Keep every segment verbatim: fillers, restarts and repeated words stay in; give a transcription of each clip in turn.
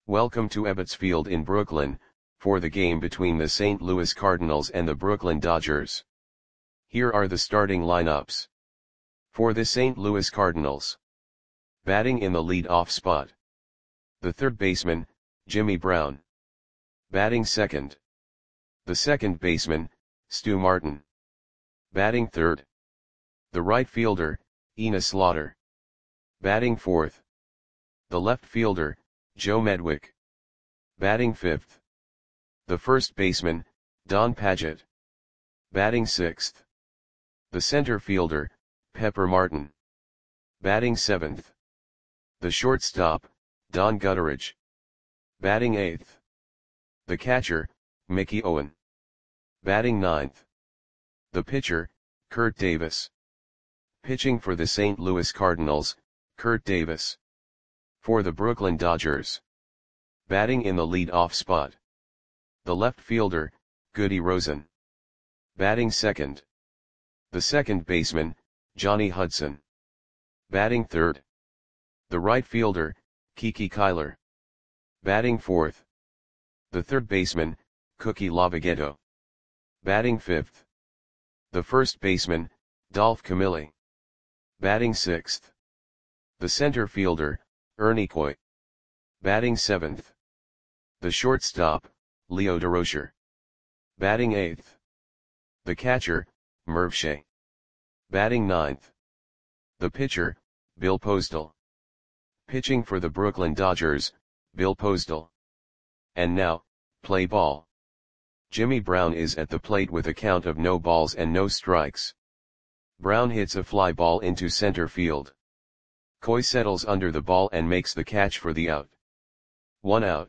Welcome to Ebbets Field in Brooklyn, for the game between the Saint Louis Cardinals and the Brooklyn Dodgers. Here are the starting lineups. For the Saint Louis Cardinals. Batting in the lead-off spot. The third baseman, Jimmy Brown. Batting second. The second baseman, Stu Martin. Batting third. The right fielder, Enos Slaughter. Batting fourth. The left fielder, Joe Medwick. Batting fifth. The first baseman, Don Padgett. Batting sixth. The center fielder, Pepper Martin. Batting seventh. The shortstop, Don Gutteridge. Batting eighth. The catcher, Mickey Owen. Batting ninth. The pitcher, Kurt Davis. Pitching for the Saint Louis Cardinals, Kurt Davis. For the Brooklyn Dodgers. Batting in the lead-off spot. The left fielder, Goody Rosen. Batting second. The second baseman, Johnny Hudson. Batting third. The right fielder, Kiki Kyler. Batting fourth. The third baseman, Cookie Lavagetto. Batting fifth. The first baseman, Dolph Camilli. Batting sixth. The center fielder, Ernie Coy. Batting seventh. The shortstop, Leo Durocher. Batting eighth. The catcher, Merv Shea. Batting ninth. The pitcher, Bill Postal. Pitching for the Brooklyn Dodgers, Bill Postal. And now, play ball. Jimmy Brown is at the plate with a count of no balls and no strikes. Brown hits a fly ball into center field. Coy settles under the ball and makes the catch for the out. One out.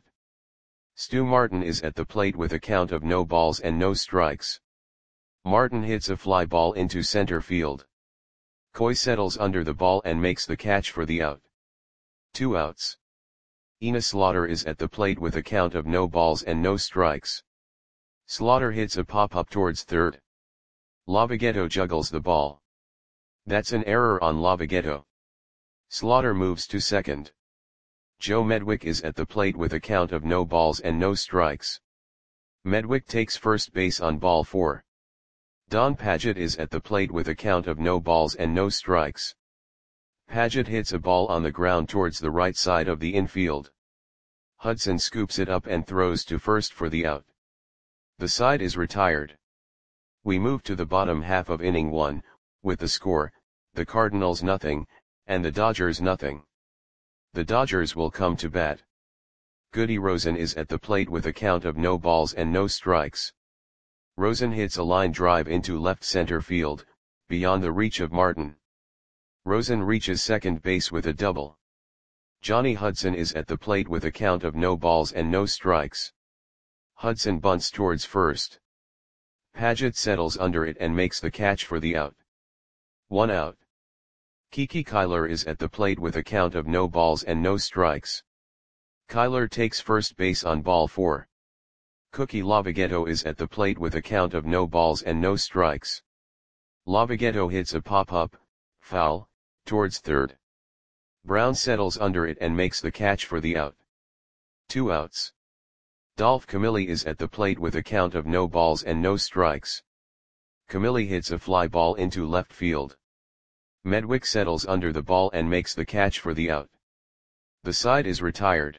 Stu Martin is at the plate with a count of no balls and no strikes. Martin hits a fly ball into center field. Coy settles under the ball and makes the catch for the out. Two outs. Enos Slaughter is at the plate with a count of no balls and no strikes. Slaughter hits a pop-up towards third. Lavagetto juggles the ball. That's an error on Lavagetto. Slaughter moves to second. Joe Medwick is at the plate with a count of no balls and no strikes. Medwick takes first base on ball four. Don Padgett is at the plate with a count of no balls and no strikes. Padgett hits a ball on the ground towards the right side of the infield. Hudson scoops it up and throws to first for the out. The side is retired. We move to the bottom half of inning one, with the score, the Cardinals nothing, and the Dodgers nothing. The Dodgers will come to bat. Goody Rosen is at the plate with a count of no balls and no strikes. Rosen hits a line drive into left center field, beyond the reach of Martin. Rosen reaches second base with a double. Johnny Hudson is at the plate with a count of no balls and no strikes. Hudson bunts towards first. Padgett settles under it and makes the catch for the out. One out. Kiki Kyler is at the plate with a count of no balls and no strikes. Kyler takes first base on ball four. Cookie Lavagetto is at the plate with a count of no balls and no strikes. Lavagetto hits a pop-up, foul, towards third. Brown settles under it and makes the catch for the out. Two outs. Dolph Camilli is at the plate with a count of no balls and no strikes. Camilli hits a fly ball into left field. Medwick settles under the ball and makes the catch for the out. The side is retired.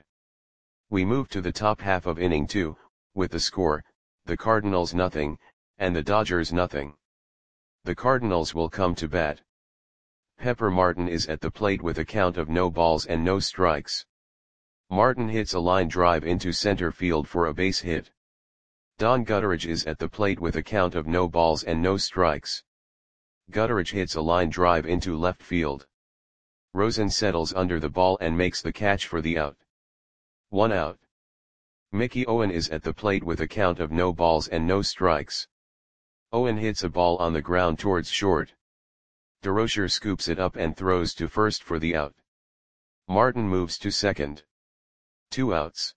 We move to the top half of inning two, with the score, the Cardinals nothing, and the Dodgers nothing. The Cardinals will come to bat. Pepper Martin is at the plate with a count of no balls and no strikes. Martin hits a line drive into center field for a base hit. Don Gutteridge is at the plate with a count of no balls and no strikes. Gutteridge hits a line drive into left field. Rosen settles under the ball and makes the catch for the out. One out. Mickey Owen is at the plate with a count of no balls and no strikes. Owen hits a ball on the ground towards short. Durocher scoops it up and throws to first for the out. Martin moves to second. Two outs.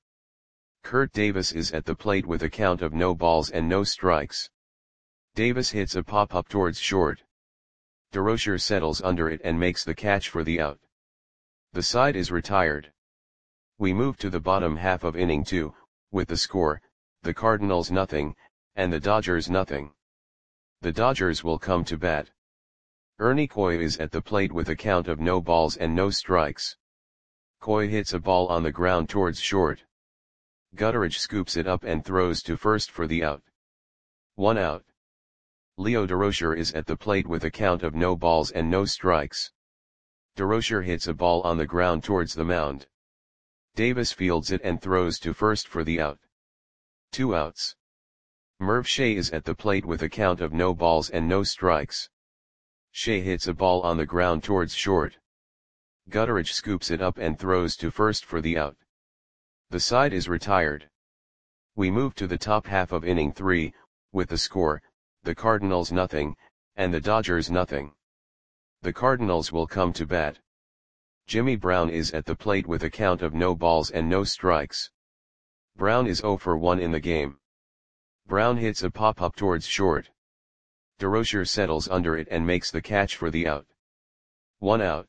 Kurt Davis is at the plate with a count of no balls and no strikes. Davis hits a pop-up towards short. Durocher settles under it and makes the catch for the out. The side is retired. We move to the bottom half of inning two, with the score, the Cardinals nothing, and the Dodgers nothing. The Dodgers will come to bat. Ernie Coy is at the plate with a count of no balls and no strikes. Coy hits a ball on the ground towards short. Gutteridge scoops it up and throws to first for the out. One out. Leo Durocher is at the plate with a count of no balls and no strikes. Durocher hits a ball on the ground towards the mound. Davis fields it and throws to first for the out. Two outs. Merv Shea is at the plate with a count of no balls and no strikes. Shea hits a ball on the ground towards short. Gutteridge scoops it up and throws to first for the out. The side is retired. We move to the top half of inning three, with the score, the Cardinals nothing, and the Dodgers nothing. The Cardinals will come to bat. Jimmy Brown is at the plate with a count of no balls and no strikes. Brown is oh for one in the game. Brown hits a pop-up towards short. Durocher settles under it and makes the catch for the out. One out.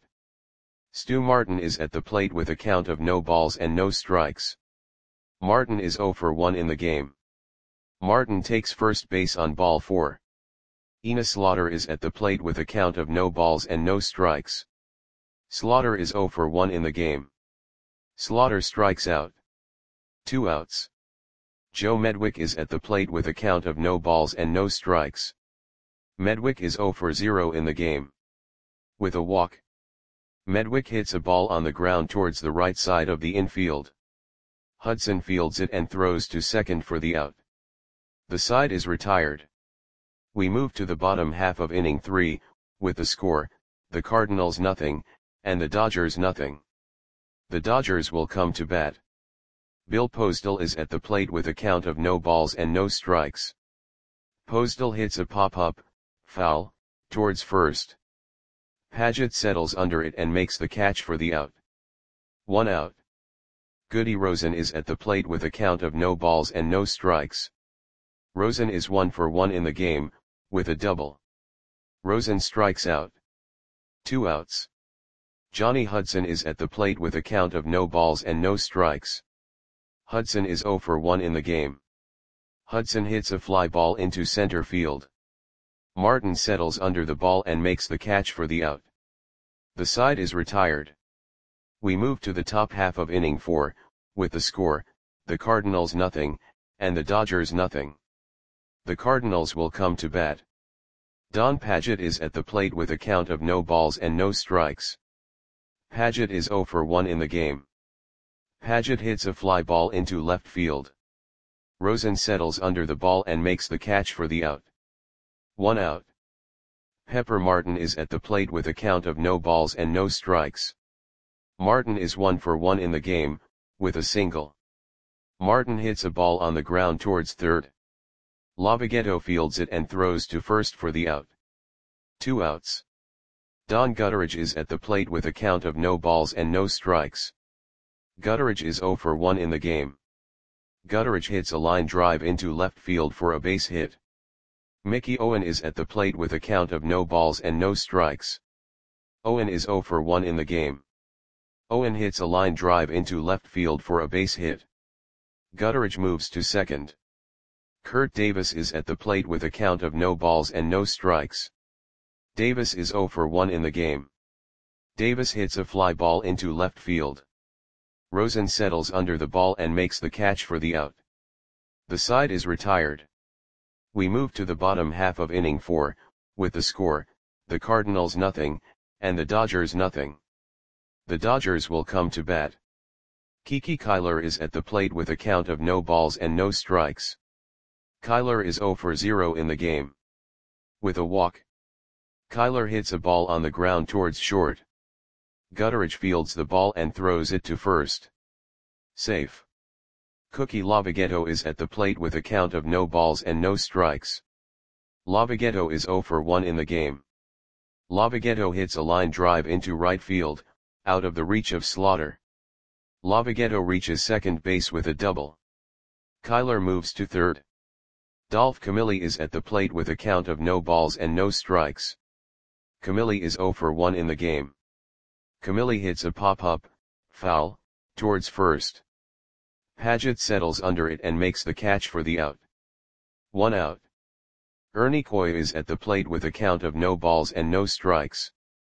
Stu Martin is at the plate with a count of no balls and no strikes. Martin is oh for one in the game. Martin takes first base on ball four. Enos Slaughter is at the plate with a count of no balls and no strikes. Slaughter is oh for one in the game. Slaughter strikes out. Two outs. Joe Medwick is at the plate with a count of no balls and no strikes. Medwick is oh for zero in the game. With a walk. Medwick hits a ball on the ground towards the right side of the infield. Hudson fields it and throws to second for the out. The side is retired. We move to the bottom half of inning three, with the score, the Cardinals nothing, and the Dodgers nothing. The Dodgers will come to bat. Bill Postal is at the plate with a count of no balls and no strikes. Postal hits a pop-up, foul, towards first. Paget settles under it and makes the catch for the out. One out. Goody Rosen is at the plate with a count of no balls and no strikes. Rosen is one for one in the game, with a double. Rosen strikes out. Two outs. Johnny Hudson is at the plate with a count of no balls and no strikes. Hudson is oh for one in the game. Hudson hits a fly ball into center field. Martin settles under the ball and makes the catch for the out. The side is retired. We move to the top half of inning four, with the score, the Cardinals nothing, and the Dodgers nothing. The Cardinals will come to bat. Don Paget is at the plate with a count of no balls and no strikes. Paget is oh for one in the game. Paget hits a fly ball into left field. Rosen settles under the ball and makes the catch for the out. One out. Pepper Martin is at the plate with a count of no balls and no strikes. Martin is one for one in the game, with a single. Martin hits a ball on the ground towards third. Lavagetto fields it and throws to first for the out. Two outs. Don Gutteridge is at the plate with a count of no balls and no strikes. Gutteridge is oh for one in the game. Gutteridge hits a line drive into left field for a base hit. Mickey Owen is at the plate with a count of no balls and no strikes. Owen is oh for one in the game. Owen hits a line drive into left field for a base hit. Gutteridge moves to second. Kurt Davis is at the plate with a count of no balls and no strikes. Davis is oh for one in the game. Davis hits a fly ball into left field. Rosen settles under the ball and makes the catch for the out. The side is retired. We move to the bottom half of inning four, with the score, the Cardinals nothing, and the Dodgers nothing. The Dodgers will come to bat. Kiki Kyler is at the plate with a count of no balls and no strikes. Kyler is oh for zero in the game. With a walk. Kyler hits a ball on the ground towards short. Gutteridge fields the ball and throws it to first. Safe. Cookie Lavagetto is at the plate with a count of no balls and no strikes. Lavagetto is oh for one in the game. Lavagetto hits a line drive into right field, out of the reach of Slaughter. Lavagetto reaches second base with a double. Kyler moves to third. Dolph Camilli is at the plate with a count of no balls and no strikes. Camilli is oh for one in the game. Camilli hits a pop-up, foul, towards first. Paget settles under it and makes the catch for the out. One out. Ernie Coy is at the plate with a count of no balls and no strikes.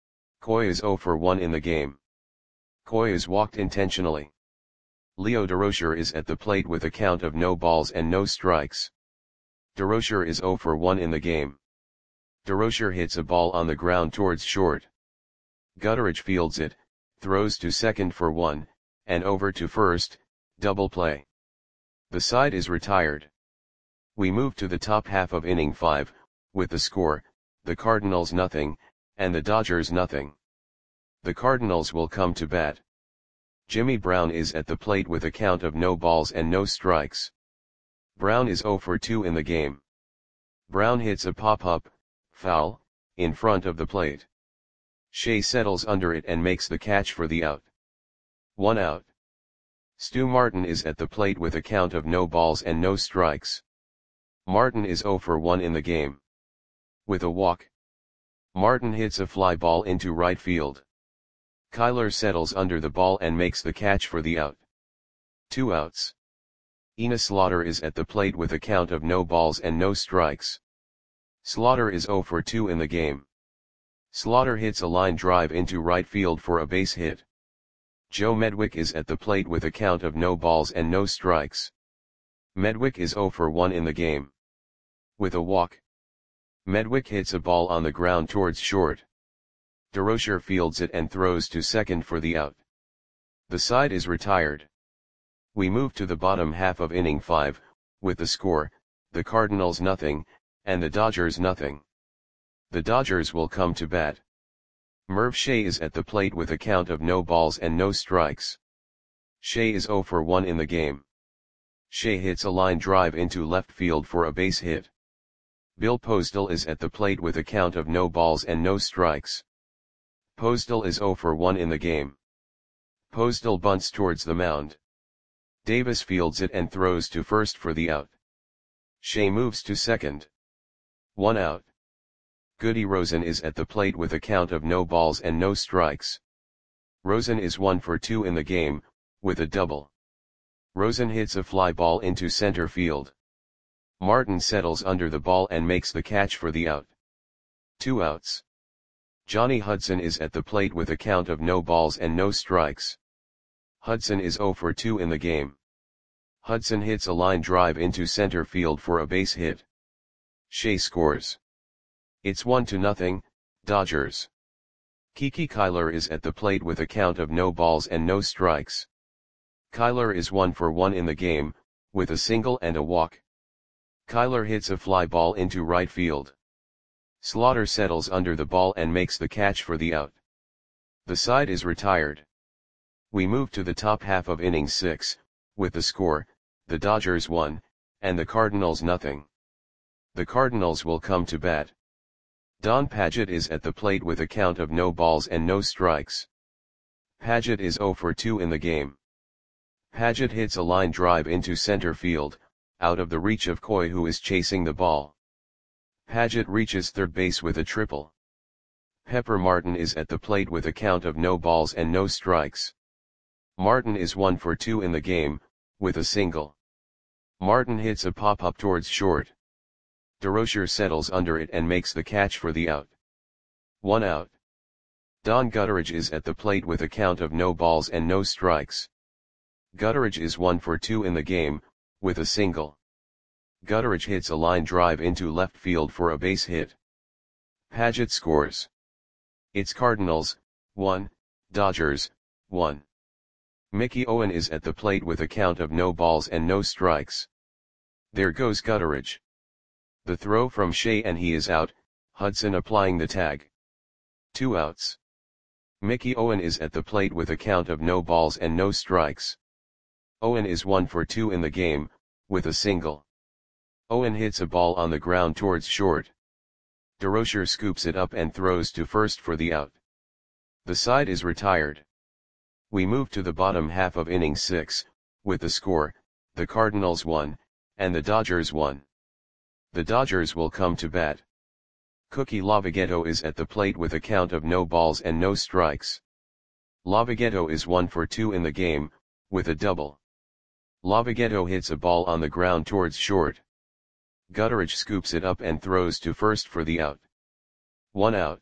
Coy is zero for one in the game. Coy is walked intentionally. Leo Durocher is at the plate with a count of no balls and no strikes. Durocher is zero for one in the game. Durocher hits a ball on the ground towards short. Gutteridge fields it, throws to second for one, and over to first, double play. The side is retired. We move to the top half of inning five, with the score, the Cardinals nothing, and the Dodgers nothing. The Cardinals will come to bat. Jimmy Brown is at the plate with a count of no balls and no strikes. Brown is zero for two in the game. Brown hits a pop-up, foul, in front of the plate. Shea settles under it and makes the catch for the out. One out. Stu Martin is at the plate with a count of no balls and no strikes. Martin is zero for one in the game. With a walk, Martin hits a fly ball into right field. Kyler settles under the ball and makes the catch for the out. Two outs. Enos Slaughter is at the plate with a count of no balls and no strikes. Slaughter is zero for two in the game. Slaughter hits a line drive into right field for a base hit. Joe Medwick is at the plate with a count of no balls and no strikes. Medwick is zero for one in the game. With a walk, Medwick hits a ball on the ground towards short. Durocher fields it and throws to second for the out. The side is retired. We move to the bottom half of inning five, with the score, the Cardinals nothing, and the Dodgers nothing. The Dodgers will come to bat. Merv Shea is at the plate with a count of no balls and no strikes. Shea is zero for one in the game. Shea hits a line drive into left field for a base hit. Bill Postal is at the plate with a count of no balls and no strikes. Postal is zero for one in the game. Postal bunts towards the mound. Davis fields it and throws to first for the out. Shea moves to second. One out. Goody Rosen is at the plate with a count of no balls and no strikes. Rosen is one for two in the game, with a double. Rosen hits a fly ball into center field. Martin settles under the ball and makes the catch for the out. Two outs. Johnny Hudson is at the plate with a count of no balls and no strikes. Hudson is zero for two in the game. Hudson hits a line drive into center field for a base hit. Shea scores. It's one to nothing, Dodgers. Kiki Kyler is at the plate with a count of no balls and no strikes. Kyler is one for one in the game, with a single and a walk. Kyler hits a fly ball into right field. Slaughter settles under the ball and makes the catch for the out. The side is retired. We move to the top half of inning six, with the score, the Dodgers one, and the Cardinals nothing. The Cardinals will come to bat. Don Paget is at the plate with a count of no balls and no strikes. Paget is zero for two in the game. Paget hits a line drive into center field, out of the reach of Coy, who is chasing the ball. Paget reaches third base with a triple. Pepper Martin is at the plate with a count of no balls and no strikes. Martin is one for two in the game, with a single. Martin hits a pop-up towards short. Durocher settles under it and makes the catch for the out. One out. Don Gutteridge is at the plate with a count of no balls and no strikes. Gutteridge is one for two in the game, with a single. Gutteridge hits a line drive into left field for a base hit. Paget scores. It's Cardinals, one, Dodgers, one. Mickey Owen is at the plate with a count of no balls and no strikes. There goes Gutteridge. The throw from Shea and he is out, Hudson applying the tag. Two outs. Mickey Owen is at the plate with a count of no balls and no strikes. Owen is one for two in the game, with a single. Owen hits a ball on the ground towards short. Durocher scoops it up and throws to first for the out. The side is retired. We move to the bottom half of inning six, with the score, the Cardinals one, and the Dodgers one. The Dodgers will come to bat. Cookie Lavagetto is at the plate with a count of no balls and no strikes. Lavagetto is one for two in the game, with a double. Lavagetto hits a ball on the ground towards short. Gutteridge scoops it up and throws to first for the out. One out.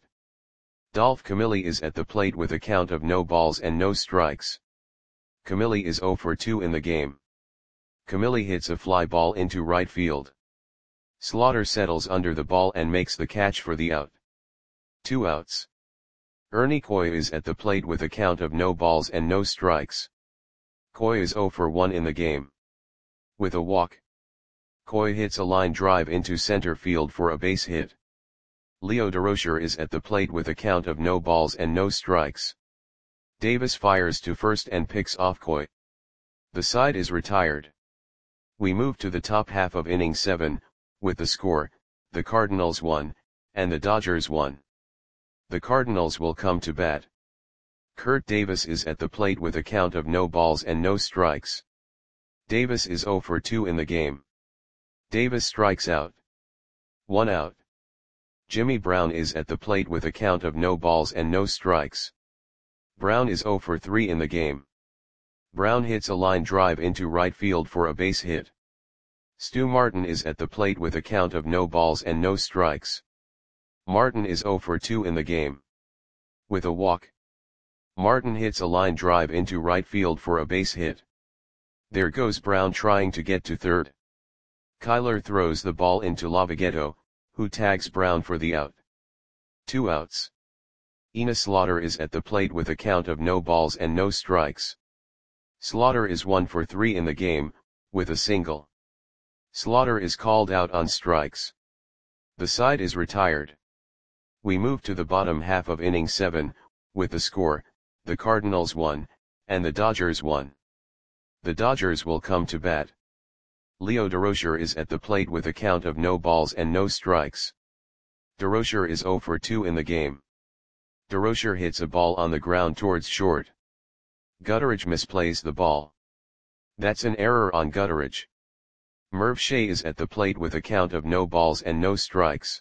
Dolph Camilli is at the plate with a count of no balls and no strikes. Camilli is zero for two in the game. Camilli hits a fly ball into right field. Slaughter settles under the ball and makes the catch for the out. Two outs. Ernie Coy is at the plate with a count of no balls and no strikes. Coy is zero for one in the game. With a walk, Coy hits a line drive into center field for a base hit. Leo Durocher is at the plate with a count of no balls and no strikes. Davis fires to first and picks off Coy. The side is retired. We move to the top half of inning seven, with the score, the Cardinals won, and the Dodgers won. The Cardinals will come to bat. Kurt Davis is at the plate with a count of no balls and no strikes. Davis is zero for two in the game. Davis strikes out. One out. Jimmy Brown is at the plate with a count of no balls and no strikes. Brown is zero for three in the game. Brown hits a line drive into right field for a base hit. Stu Martin is at the plate with a count of no balls and no strikes. Martin is zero for two in the game. With a walk, Martin hits a line drive into right field for a base hit. There goes Brown trying to get to third. Kyler throws the ball into Lavagetto, who tags Brown for the out. Two outs. Enos Slaughter is at the plate with a count of no balls and no strikes. Slaughter is one for three in the game, with a single. Slaughter is called out on strikes. The side is retired. We move to the bottom half of inning seven, with the score, the Cardinals won, and the Dodgers won. The Dodgers will come to bat. Leo Durocher is at the plate with a count of no balls and no strikes. Durocher is zero for two in the game. Durocher hits a ball on the ground towards short. Gutteridge misplays the ball. That's an error on Gutteridge. Merv Shea is at the plate with a count of no balls and no strikes.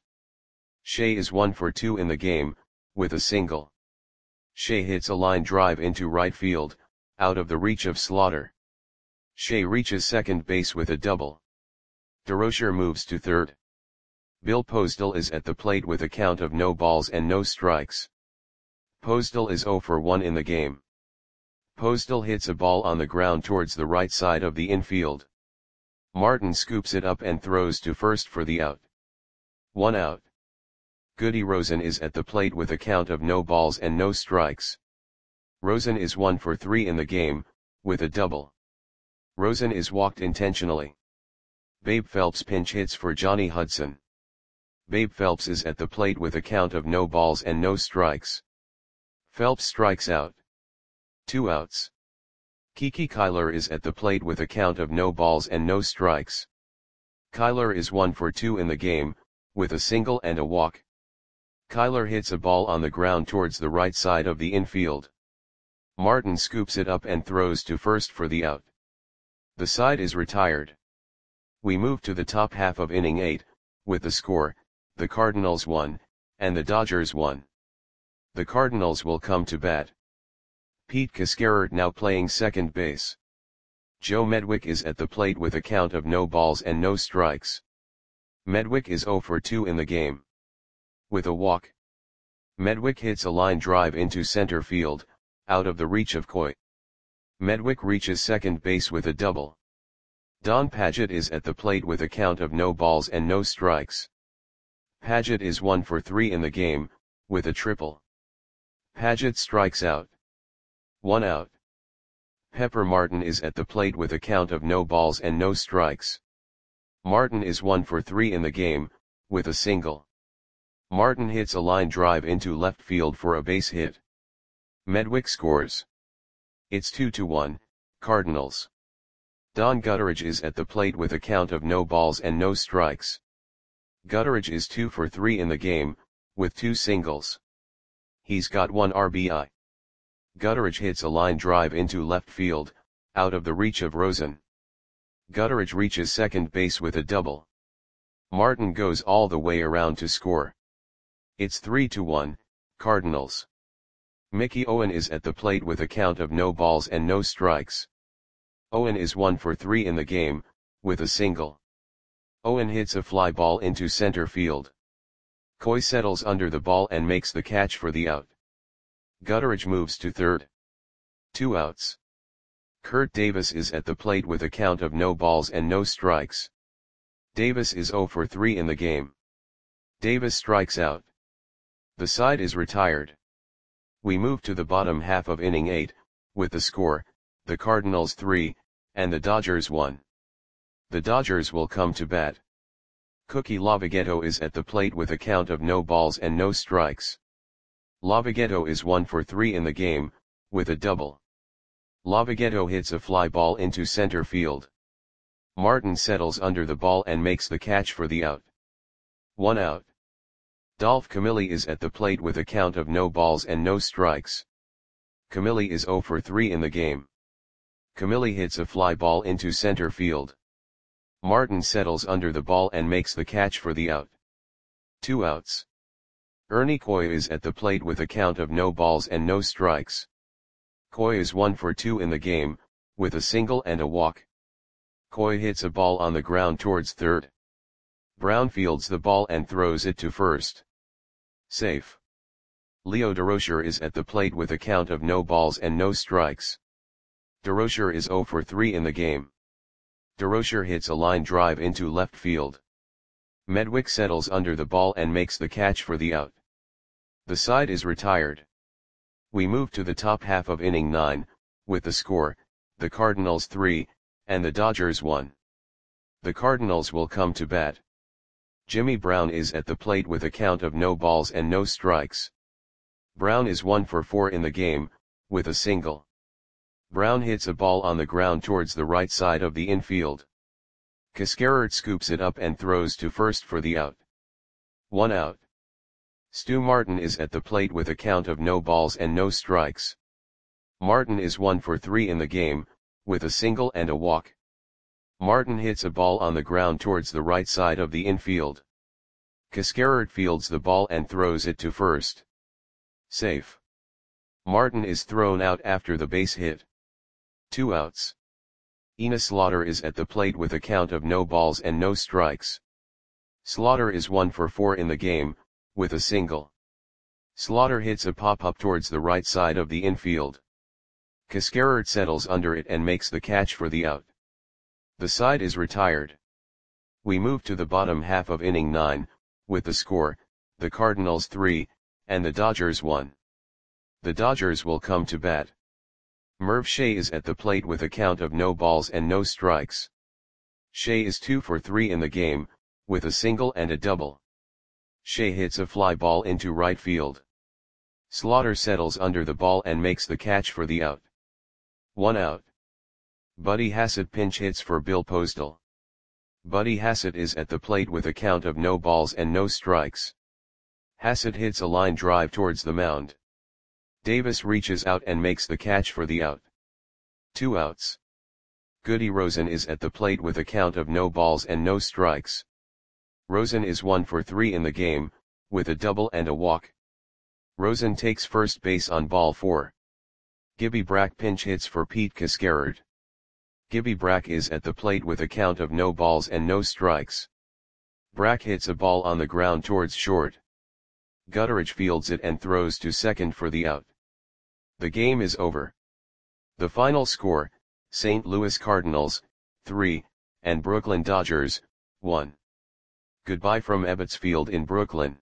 Shea is one for two in the game, with a single. Shea hits a line drive into right field, out of the reach of Slaughter. Shea reaches second base with a double. Durocher moves to third. Bill Postal is at the plate with a count of no balls and no strikes. Postal is zero for one in the game. Postal hits a ball on the ground towards the right side of the infield. Martin scoops it up and throws to first for the out. One out. Goody Rosen is at the plate with a count of no balls and no strikes. Rosen is one for three in the game, with a double. Rosen is walked intentionally. Babe Phelps pinch hits for Johnny Hudson. Babe Phelps is at the plate with a count of no balls and no strikes. Phelps strikes out. Two outs. Kiki Kyler is at the plate with a count of no balls and no strikes. Kyler is one for two in the game, with a single and a walk. Kyler hits a ball on the ground towards the right side of the infield. Martin scoops it up and throws to first for the out. The side is retired. We move to the top half of inning eight, with the score, the Cardinals won, and the Dodgers won. The Cardinals will come to bat. Pete Cascarert now playing second base. Joe Medwick is at the plate with a count of no balls and no strikes. Medwick is zero for two in the game. With a walk, Medwick hits a line drive into center field, out of the reach of Coy. Medwick reaches second base with a double. Don Padgett is at the plate with a count of no balls and no strikes. Padgett is one for three in the game, with a triple. Padgett strikes out. One out. Pepper Martin is at the plate with a count of no balls and no strikes. Martin is one for three in the game, with a single. Martin hits a line drive into left field for a base hit. Medwick scores. It's two to one, Cardinals. Don Gutteridge is at the plate with a count of no balls and no strikes. Gutteridge is two for three in the game, with two singles. He's got one R B I. Gutteridge hits a line drive into left field, out of the reach of Rosen. Gutteridge reaches second base with a double. Martin goes all the way around to score. It's three to one, Cardinals. Mickey Owen is at the plate with a count of no balls and no strikes. Owen is one for three in the game, with a single. Owen hits a fly ball into center field. Coy settles under the ball and makes the catch for the out. Gutteridge moves to third. Two outs. Kurt Davis is at the plate with a count of no balls and no strikes. Davis is zero for three in the game. Davis strikes out. The side is retired. We move to the bottom half of inning eight, with the score, the Cardinals three, and the Dodgers one. The Dodgers will come to bat. Cookie Lavagetto is at the plate with a count of no balls and no strikes. Lavagetto is one for three in the game, with a double. Lavagetto hits a fly ball into center field. Martin settles under the ball and makes the catch for the out. One out. Dolph Camilli is at the plate with a count of no balls and no strikes. Camilli is zero for three in the game. Camilli hits a fly ball into center field. Martin settles under the ball and makes the catch for the out. Two outs. Ernie Coy is at the plate with a count of no balls and no strikes. Coy is one for two in the game, with a single and a walk. Coy hits a ball on the ground towards third. Brown fields the ball and throws it to first. Safe. Leo Durocher is at the plate with a count of no balls and no strikes. Durocher is zero for three in the game. Durocher hits a line drive into left field. Medwick settles under the ball and makes the catch for the out. The side is retired. We move to the top half of inning nine, with the score, the Cardinals three, and the Dodgers one. The Cardinals will come to bat. Jimmy Brown is at the plate with a count of no balls and no strikes. Brown is one for four in the game, with a single. Brown hits a ball on the ground towards the right side of the infield. Cascarert scoops it up and throws to first for the out. One out. Stu Martin is at the plate with a count of no balls and no strikes. Martin is one for three in the game, with a single and a walk. Martin hits a ball on the ground towards the right side of the infield. Cascarert fields the ball and throws it to first. Safe. Martin is thrown out after the base hit. Two outs. Enos Slaughter is at the plate with a count of no balls and no strikes. Slaughter is one for four in the game, with a single. Slaughter hits a pop-up towards the right side of the infield. Cascarert settles under it and makes the catch for the out. The side is retired. We move to the bottom half of inning nine, with the score, the Cardinals three, and the Dodgers one. The Dodgers will come to bat. Merv Shea is at the plate with a count of no balls and no strikes. Shea is two for three in the game, with a single and a double. Shea hits a fly ball into right field. Slaughter settles under the ball and makes the catch for the out. One out. Buddy Hassett pinch hits for Bill Postal. Buddy Hassett is at the plate with a count of no balls and no strikes. Hassett hits a line drive towards the mound. Davis reaches out and makes the catch for the out. Two outs. Goody Rosen is at the plate with a count of no balls and no strikes. Rosen is one for three in the game, with a double and a walk. Rosen takes first base on ball four. Gibby Brack pinch hits for Pete Cascarert. Gibby Brack is at the plate with a count of no balls and no strikes. Brack hits a ball on the ground towards short. Gutteridge fields it and throws to second for the out. The game is over. The final score, Saint Louis Cardinals, three, and Brooklyn Dodgers, one. Goodbye from Ebbets Field in Brooklyn.